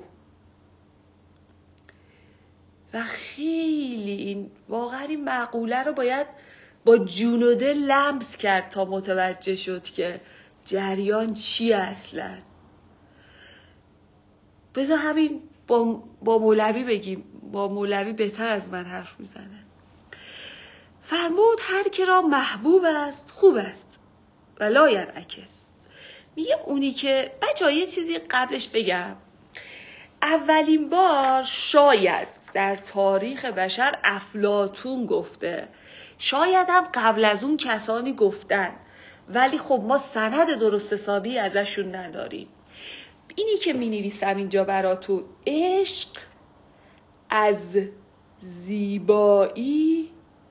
و خیلی این واقعا این مقوله رو باید با جون و دل لمس کرد تا متوجه شد که جریان چی اصلا. بذار همین با, با مولوی بگیم، با مولوی بهتر از من حرف میزنه. فرمود هر که را محبوب است خوب است و لا ینعکس. میگه اونی که بچه‌ها یه چیزی قبلش بگم. اولین بار شاید در تاریخ بشر افلاطون گفته، شاید هم قبل از اون کسانی گفتن، ولی خب ما سند درست حسابی ازشون نداریم. اینی که می نویسم اینجا براتون، عشق از زیبایی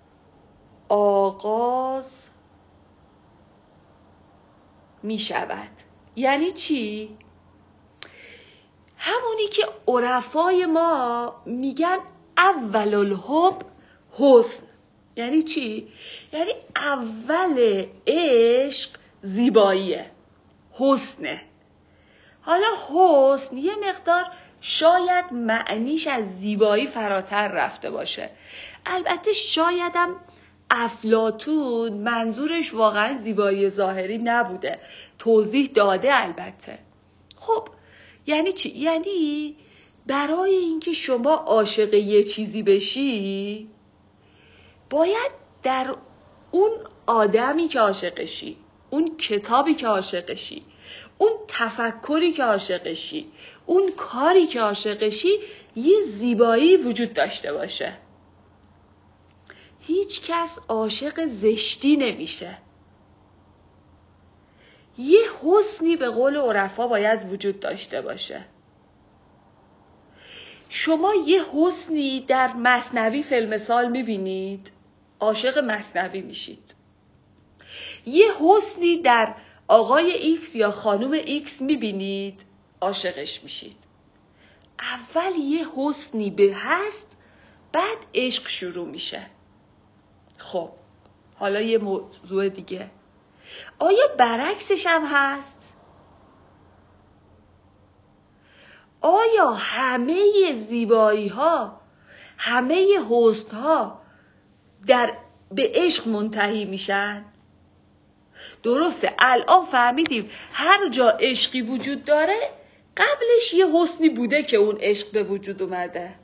آغاز می شود. یعنی چی؟ همونی که عرفای ما میگن اول الحب حسن. یعنی چی؟ یعنی اول عشق زیباییه، حسنه. حالا حسن یه مقدار شاید معنیش از زیبایی فراتر رفته باشه. البته شایدم افلاطون منظورش واقعا زیبایی ظاهری نبوده، توضیح داده البته. خب یعنی چی؟ یعنی برای اینکه شما عاشق یه چیزی بشی باید در اون آدمی که عاشقشی، اون کتابی که عاشقشی، اون تفکری که عاشقشی، اون کاری که عاشقشی یه زیبایی وجود داشته باشه. هیچ کس عاشق زشتی نمیشه. یه حسنی به قول عرفا باید وجود داشته باشه. شما یه حسنی در مثنوی فیلمسال میبینید، عاشق مثنوی میشید. یه حسنی در آقای ایکس یا خانوم ایکس میبینید، عاشقش میشید. اول یه حسنی به هست، بعد عشق شروع میشه. خب حالا یه موضوع دیگه، آیا برعکسش هم هست؟ آیا همه زیبایی ها، همه حسن ها در به عشق منتهی میشن؟ درسته الان فهمیدیم هر جا عشقی وجود داره قبلش یه حسنی بوده که اون عشق به وجود اومده.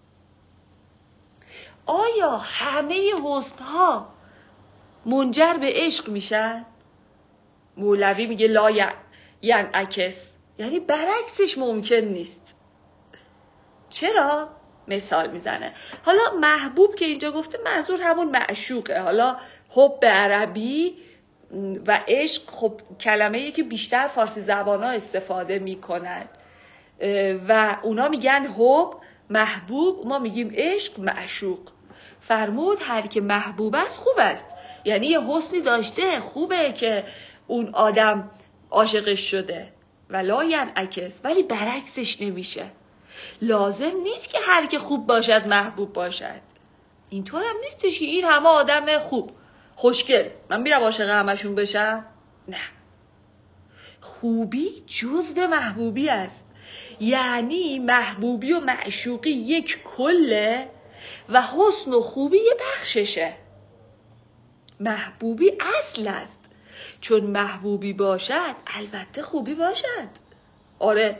آیا همه حسن ها منجر به عشق میشن؟ مولوی میگه لا ینعکس، یعنی برعکسش ممکن نیست. چرا؟ مثال میزنه. حالا محبوب که اینجا گفته منظور همون معشوقه. حالا حب به عربی و عشق خب کلمه‌ای که بیشتر فارسی زبانا استفاده میکنن و اونا میگن حب محبوب، ما میگیم عشق معشوق. فرمود هر که محبوب است خوب است، یعنی یه حسنی داشته، خوبه که اون آدم عاشقش شده. و لا ینعکس، ولی برعکسش نمیشه. لازم نیست که هر که خوب باشد محبوب باشد. اینطور هم نیستش که این همه آدم خوب خوشگل من میرم عاشق همشون بشم. نه، خوبی جزء محبوبی است. یعنی محبوبی و معشوقی یک کله و حسن و خوبی یه بخششه. محبوبی اصل است، چون محبوبی باشد البته خوبی باشد. آره،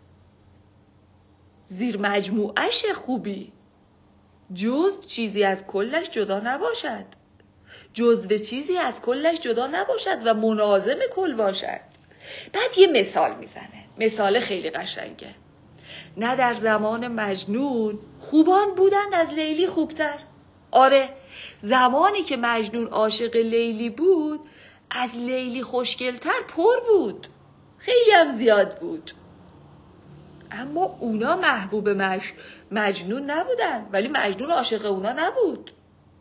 زیر مجموعش خوبی، جزء چیزی از کلش جدا نباشد، جزء چیزی از کلش جدا نباشد و مناظم کل باشد. بعد یه مثال میزنه، مثال خیلی قشنگه. نه در زمان مجنون خوبان بودند از لیلی خوبتر. آره، زمانی که مجنون عاشق لیلی بود از لیلی خوشگلتر پر بود، خیلی هم زیاد بود. اما اونا محبوب مش... مجنون نبودن، ولی مجنون عاشق اونا نبود.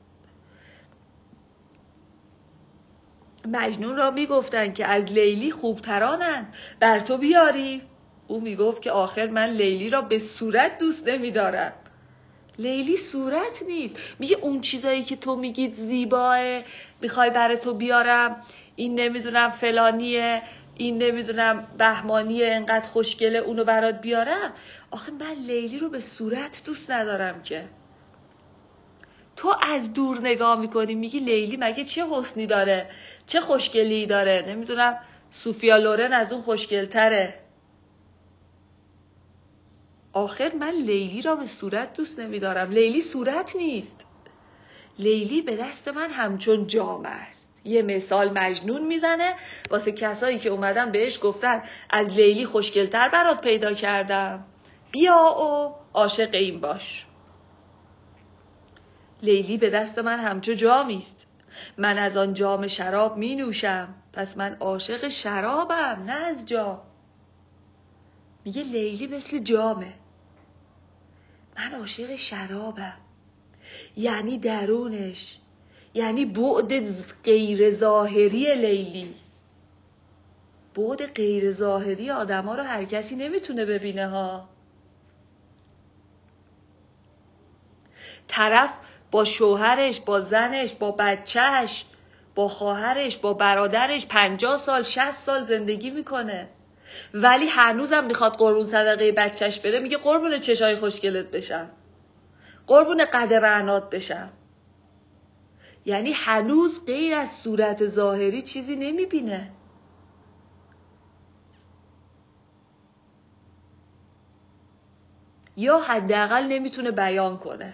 مجنون را میگفتن که از لیلی خوبترانن، بر تو بیاری؟ او میگفت که آخر من لیلی را به صورت دوست نمیدارم. لیلی صورت نیست. میگه اون چیزایی که تو میگید زیباه، میخوای برای تو بیارم، این نمیدونم فلانیه، این نمیدونم بهمانیه، انقدر خوشگله، اونو برات بیارم. آخه من لیلی رو به صورت دوست ندارم که. تو از دور نگاه میکنی میگی لیلی مگه چه حسنی داره، چه خوشگلی داره، نمیدونم سوفیا لورن از اون خوشگلتره. آخر من لیلی را به صورت دوست نمیدارم. لیلی صورت نیست. لیلی به دست من همچون جام است. یه مثال مجنون میزنه واسه کسایی که اومدن بهش گفتن از لیلی خوشگلتر برات پیدا کردم، بیا و عاشق این باش. لیلی به دست من همچون جامی است. من از آن جام شراب می نوشم، پس من عاشق شرابم نه از جام. میگه لیلی مثل جامه، من عاشق شرابم. یعنی درونش، یعنی بعد غیر ظاهری لیلی. بعد غیر ظاهری آدم ها رو هر کسی نمیتونه ببینه ها. طرف با شوهرش، با زنش، با بچهش، با خواهرش، با برادرش پنجاه سال، شصت سال زندگی میکنه، ولی هنوزم میخواد قربون صدقه بچهش بره. میگه قربون چشای خوشگلت بشم، قربون قد رعنات بشم. یعنی هنوز غیر از صورت ظاهری چیزی نمیبینه. یا حداقل نمیتونه بیان کنه.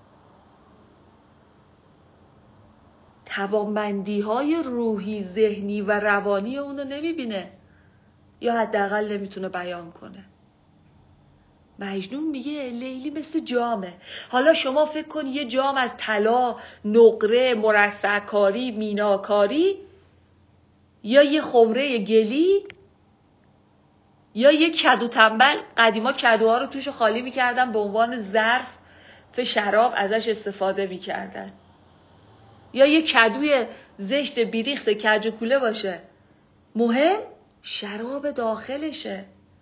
توانمندی های روحی، ذهنی و روانی اونو نمیبینه، یا حداقل نمیتونه بیان کنه. مجنون میگه لیلی مثل جامه. حالا شما فکر کن یه جام از طلا، نقره، مرصع‌کاری، میناکاری، یا یه خمره گلی، یا یه کدو تنبل. قدیما کدوها رو توش خالی میکردن، به عنوان ظرف شراب ازش استفاده میکردن. یا یه کدوی زشت بیریخت کج و کوله باشه، مهم شراب داخلشه.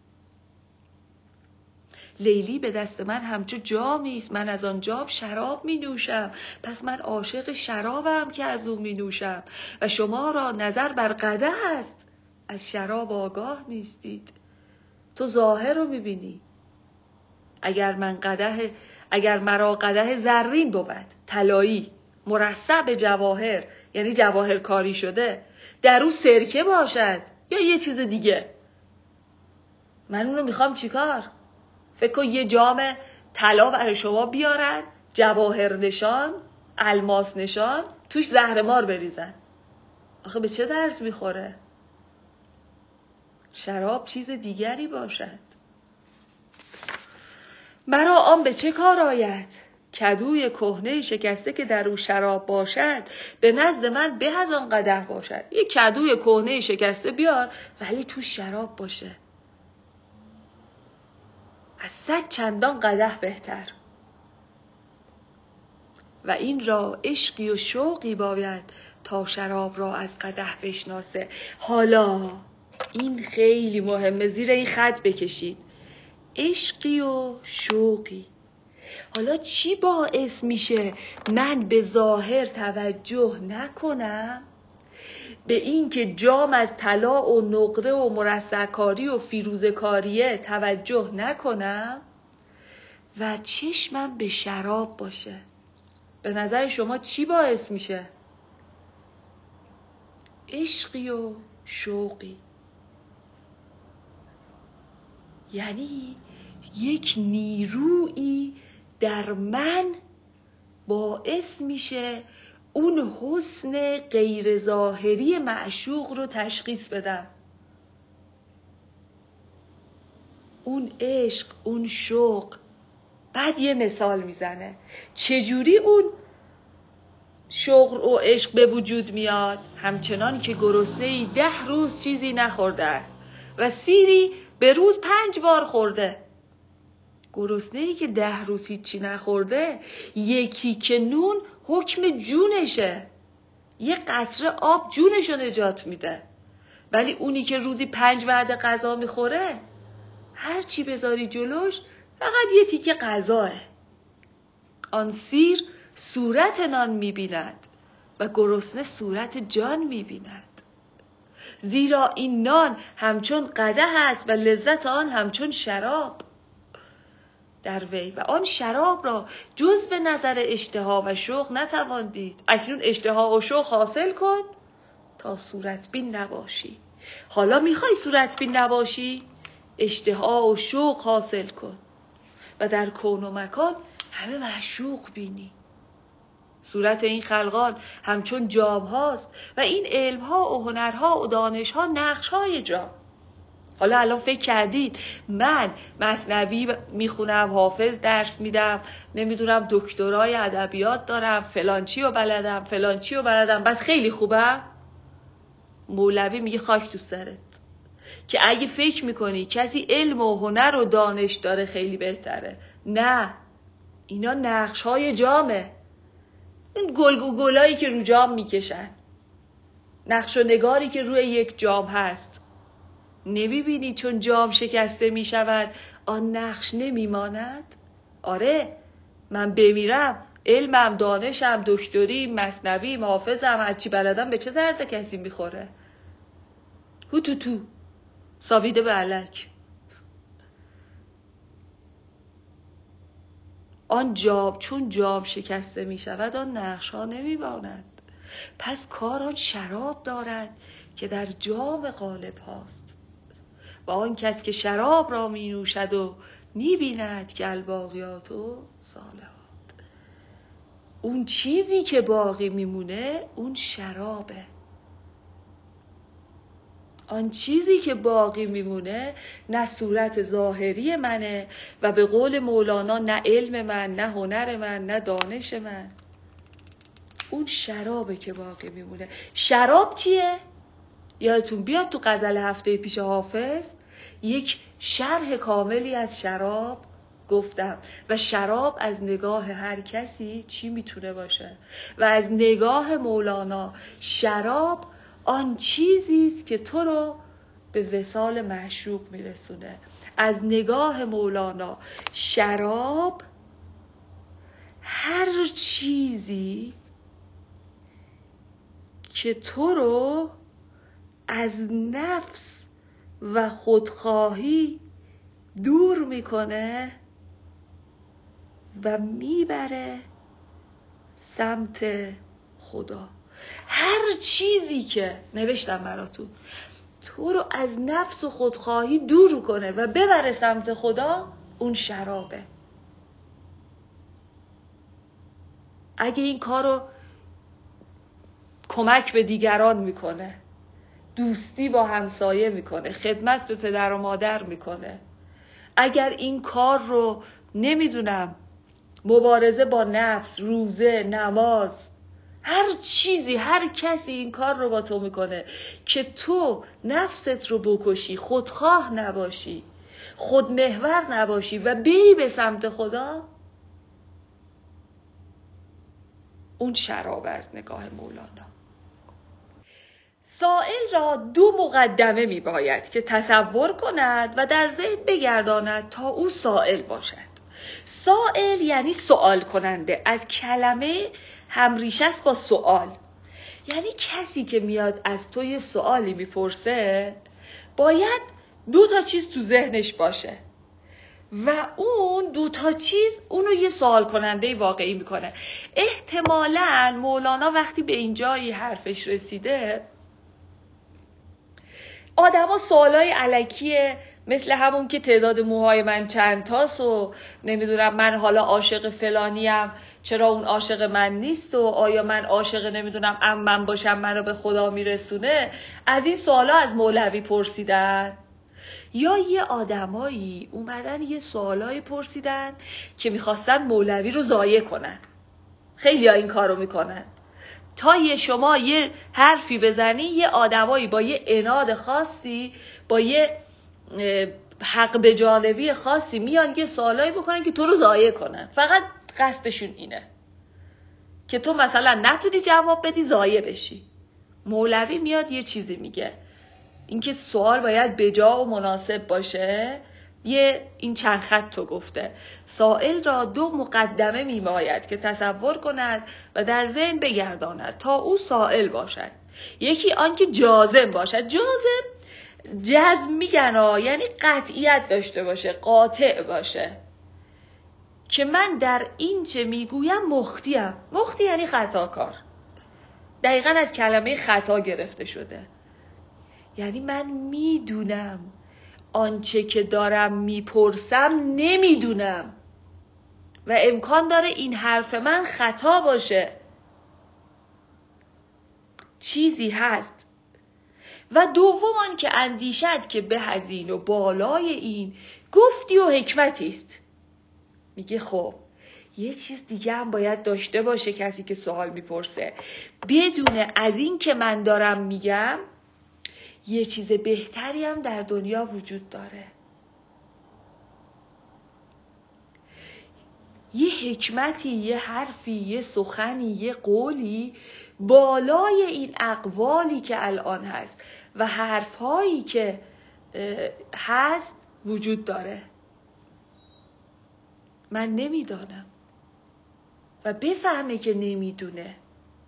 لیلی به دست من همچو جامی است، من از آن جام شراب می نوشم، پس من عاشق شرابم که از اون می نوشم. و شما را نظر بر قدح است، از شراب آگاه نیستید. تو ظاهر رو می بینی. اگر من قدح اگر مرا قدح زرین بود، طلایی، مرصع به جواهر، یعنی جواهر کاری شده، در اون سرکه باشد یا یه چیز دیگه، من اونو میخوام چیکار؟ فکر کن یه جام طلا برای شما بیارن، جواهر نشان، الماس نشان، توش زهرمار بریزن. آخه به چه درد میخوره؟ شراب چیز دیگری باشد. مرا آن به چه کار آید؟ کدوی کهنه شکسته که در او شراب باشد، به نزد من به از آن قدح باشد. یه کدوی کهنه شکسته بیار ولی تو شراب باشه، از صد چندان قدح بهتر. و این را عشقی و شوقی باید تا شراب را از قدح بشناسه. حالا این خیلی مهمه، زیر این خط بکشید. عشقی و شوقی. حالا چی باعث میشه من به ظاهر توجه نکنم به این که جام از طلا و نقره و مرصع‌کاری و فیروزه‌کاریه توجه نکنم و چشمم به شراب باشه. به نظر شما چی باعث میشه؟ عشقی و شوقی. یعنی یک نیرویی در من باعث میشه اون حسن غیر ظاهری معشوق رو تشخیص بدم. اون عشق، اون شوق. بعد یه مثال میزنه چجوری اون شوق و عشق به وجود میاد. همچنان که گرسنه‌ای ده روز چیزی نخورده است و سیری به روز پنج بار خورده. گرسنه‌ای که ده روز هیچی نخورده، یکی که نون حکم جونشه، یه قطره آب جونشو نجات میده. ولی اونی که روزی پنج وعده غذا میخوره، هر چی بذاری جلوش فقط یه تیکه غذاه. آن سیر صورت نان میبیند و گرسنه صورت جان میبیند. زیرا این نان همچون قدح است و لذت آن همچون شراب در وی و آن شراب را جز به نظر اشتها و شوق نتوان دید. اکنون اشتها و شوق حاصل کن تا صورت بین نباشی. حالا میخوای صورت بین نباشی؟ اشتها و شوق حاصل کن و در کون و مکان همه معشوق بینی. صورت این خلقان همچون جام هاست و این علم ها و هنرها و دانش ها نقش های جام. حالا الان فکر کردید من مثنوی میخونم، حافظ درس میدم، نمیدونم دکترای ادبیات دارم، فلان چی رو بلدم، فلان چی رو بلدم، بس خیلی خوبم؟ مولوی میگه خاک تو سرت که اگه فکر میکنی کسی علم و هنر و دانش داره خیلی بهتره. نه، اینا نقش های جامه. این گلگو گلایی که رو جام میکشن، نقش و نگاری که روی یک جام هست. نمیبینی چون جام شکسته میشود آن نقش نمیماند؟ آره، من بمیرم علمم، دانشم، دکتری، مثنوی، حافظم، هرچی بلدم به چه درد کسی میخوره؟ هو تو تو ساویده به علک. آن جام چون جام شکسته می شود آن نقش ها نمی ماند. پس کار آن شراب دارد که در جام غالب هاست و آن کس که شراب را می نوشد و می بیند که الباقیات و صالحات. اون چیزی که باقی میمونه اون شرابه. آن چیزی که باقی میمونه نه صورت ظاهری منه و به قول مولانا نه علم من، نه هنر من، نه دانش من. اون شرابه که باقی میمونه. شراب چیه؟ یادتون بیاد تو غزل هفته پیش حافظ یک شرح کاملی از شراب گفتم و شراب از نگاه هر کسی چی میتونه باشه و از نگاه مولانا شراب آن چیزیست که تو رو به وصال معشوق میرسونه. از نگاه مولانا شراب هر چیزی که تو رو از نفس و خودخواهی دور میکنه و میبره سمت خدا. هر چیزی که نوشتم براتون تو رو از نفس و خودخواهی دور کنه و ببره سمت خدا، اون شرابه. اگه این کار رو کمک به دیگران میکنه، دوستی با همسایه میکنه، خدمت به پدر و مادر میکنه، اگر این کار رو نمیدونم مبارزه با نفس، روزه، نماز، هر چیزی، هر کسی این کار رو با تو میکنه که تو نفست رو بکشی، خودخواه نباشی، خودمحور نباشی و بری به سمت خدا، اون شراب از نگاه مولانا. سائل را دو مقدمه می باید که تصور کند و در ذهن بگرداند تا او سائل باشد. سائل یعنی سوال کننده، از کلمه همریشه است با سوال. یعنی کسی که میاد از تو یه سوالی میپرسه باید دو تا چیز تو ذهنش باشه و اون دو تا چیز اونو یه سوال کننده واقعی میکنه. احتمالاً مولانا وقتی به اینجایی حرفش رسیده آدما سوالای الکیه مثل همون که تعداد موهای من چند تاست و نمیدونم من حالا عاشق فلانیم چرا اون عاشق من نیست و آیا من عاشق نمیدونم عمم باشم منو به خدا میرسونه، از این سوالا از مولوی پرسیدن. یا یه آدمایی اومدن یه سوالایی پرسیدن که میخواستن مولوی رو ضایع کنن. خیلی ها این کارو میکنن. تا یه شما یه حرفی بزنی یه آدمایی با یه عناد خاصی با یه حق به جانبی خاصی میان یه سوالایی بکنن که تو رو ضایع کنن. فقط قصدشون اینه که تو مثلا نتونی جواب بدی ضایع بشی. مولوی میاد یه چیزی میگه، اینکه سوال باید بجا و مناسب باشه. یه این چند خط تو گفته سائل را دو مقدمه میباید که تصور کند و در ذهن بگرداند تا او سائل باشد. یکی آنکه جازم باشد. جازم جزم میگن ها، یعنی قطعیت داشته باشه، قاطع باشه که من در این چه میگویم مختیم. مختی یعنی خطاکار، دقیقاً از کلمه خطا گرفته شده. یعنی من میدونم آنچه که دارم میپرسم نمیدونم و امکان داره این حرف من خطا باشه. چیزی هست. و دوم که اندیشد که به هزین و بالای این گفتی و حکمتی است. میگه خب یه چیز دیگه هم باید داشته باشه کسی که سوال میپرسه، بدونه از این که من دارم میگم یه چیز بهتری هم در دنیا وجود داره. یه حکمتی، یه حرفی، یه سخنی، یه قولی بالای این اقوالی که الان هست و حرفهایی که هست وجود داره. من نمیدانم و بفهمه که نمیدونه.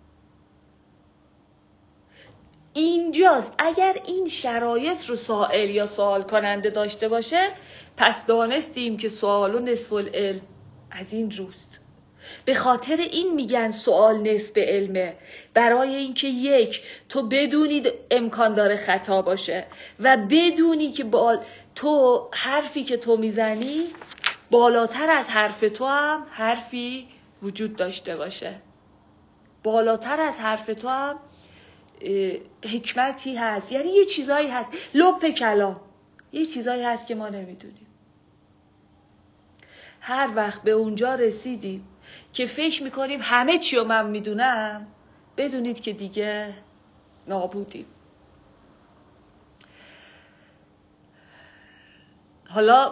اینجاست. اگر این شرایط رو سائل یا سوال کننده داشته باشه پس دانستیم که سوال و نصف العلم از این روست. به خاطر این میگن سوال نصف علمه، برای اینکه یک تو بدونی امکان داره خطا باشه و بدونی که بال تو حرفی که تو میزنی بالاتر از حرف تو هم حرفی وجود داشته باشه، بالاتر از حرف تو هم حکمتی هست. یعنی یه چیزایی هست لب کلام، یه چیزایی هست که ما نمیدونیم. هر وقت به اونجا رسیدیم که فکر میکنیم همه چی رو من میدونم، بدونید که دیگه نابودیم. حالا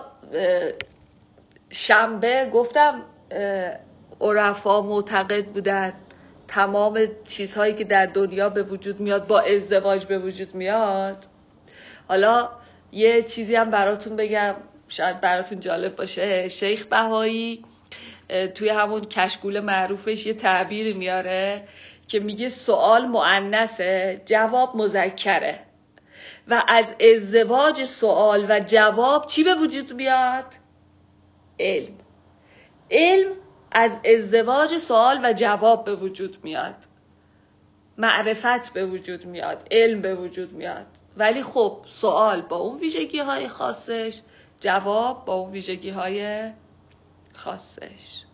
شنبه گفتم عرفا معتقد بودن تمام چیزهایی که در دنیا به وجود میاد با ازدواج به وجود میاد. حالا یه چیزی هم براتون بگم شاید براتون جالب باشه. شیخ بهایی توی همون کشکول معروفش یه تعبیری میاره که میگه سوال مؤنثه جواب مذکره و از ازدواج سوال و جواب چی به وجود میاد؟ علم. علم از ازدواج سوال و جواب به وجود میاد، معرفت به وجود میاد، علم به وجود میاد. ولی خب سوال با اون ویژگی های خاصش، جواب با اون ویژگی های خاصش.